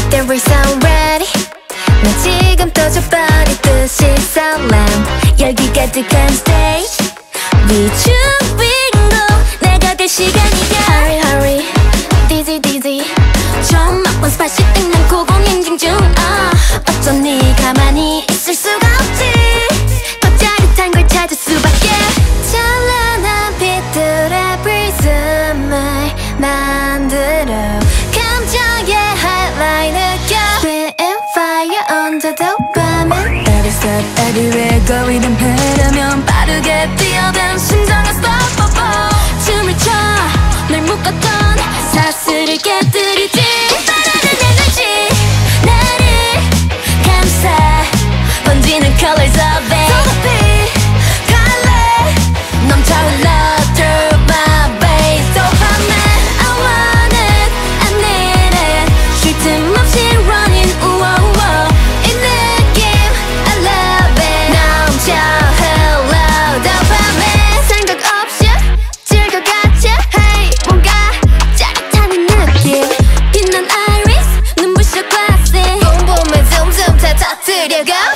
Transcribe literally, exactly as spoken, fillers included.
There is already 나 지금 터져버리듯이 설렘 열기 가득한 stage 비추빙고 내가 될 시간이야 Hurry hurry dizzy dizzy 처음 맛본 스파이시 땡난 고공행진 중 uh. 어쩌니 가만히 있을 수가 없지 더 짜릿한 걸 찾을 수밖에 찬란한 빛들의 prism을 만들어 감정의 highlight 느껴 Spitting fire under the dopamine Every step everywhere 거리를 흐르면 빠르게 뛰어든 심장의 stop 춤을 춰 널 묶었던 사슬을 깨뜨리지 바라는 에너지 나를 감싸 번지는 colors of it 더 높이 갈래 넘쳐흘러 through my veins Dopamine I want it I need it 쉴 틈 없이 running 우와 우와 이 느낌 I love it 넘쳐 흘러 Dopamine 생각 없이 즐겨가지 Hey 뭔가 짜릿한 느낌 빛난 iris 눈부셔 classic 봄봄에 tumtum 다 터뜨려가